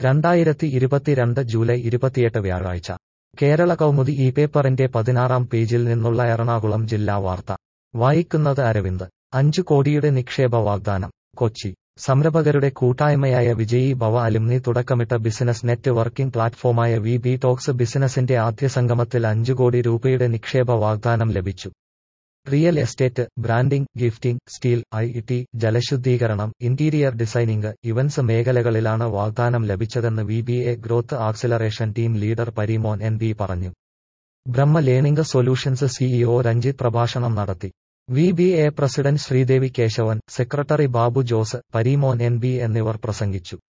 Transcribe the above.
2022 July 28 വ്യാഴാഴ്ച കേരള കൗമുദി ഈ പേപ്പറിന്റെ 16-ാം പേജിൽ നിന്നുള്ള എറണാകുളം ജില്ലാ വാർത്ത വായിക്കുന്നത് അരവിന്ദ് 5 കോടിയുടെ നിക്ഷേപ വാഗ്ദാനം കൊച്ചി സംരംഭകരുടെ കൂട്ടായ്മയായ വിജയീ ഭവ അലുമ്നി തുടക്കമിട്ട ബിസിനസ് നെറ്റ് വർക്കിംഗ് പ്ലാറ്റ്ഫോമായ വി ടോക്സ് ബിസിനസിന്റെ ആദ്യ സംഗമത്തിൽ 5 കോടി രൂപയുടെ നിക്ഷേപ വാഗ്ദാനം ലഭിച്ചു. Real estate, branding, gifting, steel, IT, ജലശുദ്ധീകരണം, ഇന്റീരിയർ ഡിസൈനിംഗ്, ഇവന്റ്സ് മേഖലകളിലാണ് വാഗ്ദാനം ലഭിച്ചതെന്ന് VBA growth acceleration team leader Pareemon NB പറഞ്ഞു. Brahma learning solutions CEO Ranjith പ്രഭാഷണം നടത്തി. VBA president Sreedevi Kesavan, secretary Babu Jose, Pareemon NB എന്നിവർ പ്രസംഗിച്ചു.